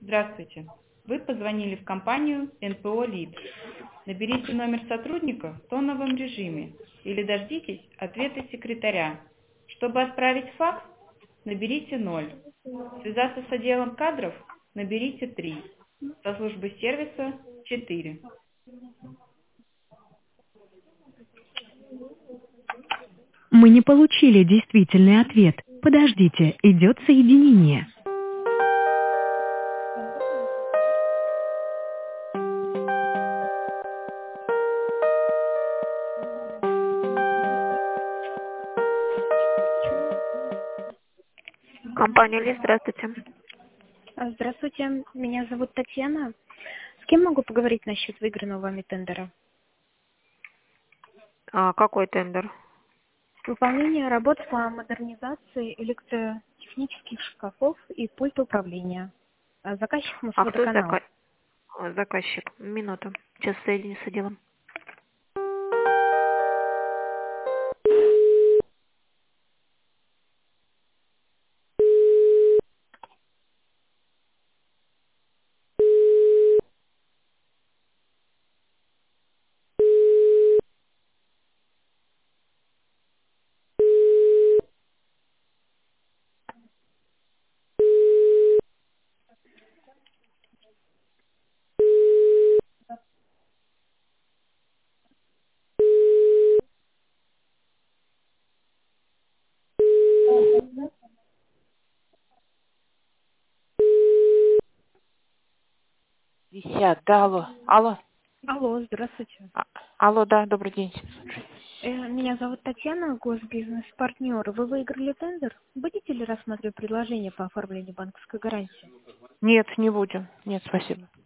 Здравствуйте. Вы позвонили в компанию НПО «ЛИД». Наберите номер сотрудника в тоновом режиме или дождитесь ответа секретаря. Чтобы отправить факс, наберите 0. Связаться с отделом кадров наберите 3. Со службой сервиса 4. Мы не получили действительный ответ. Подождите, идет соединение. Компания Ли, здравствуйте. Здравствуйте, меня зовут Татьяна. С кем могу поговорить насчет выигранного вами тендера? Какой тендер? Выполнение работ по модернизации электротехнических шкафов и пульта управления. Заказчик Кто Мосводоканал. заказчик? Минуту. Сейчас соединю с отделом. Висят, да, алло. Алло, здравствуйте. Алло, да, добрый день. Меня зовут Татьяна, госбизнес-партнер. Вы выиграли тендер? Будете ли рассматривать предложение по оформлению банковской гарантии? Нет, не будем. Нет, спасибо.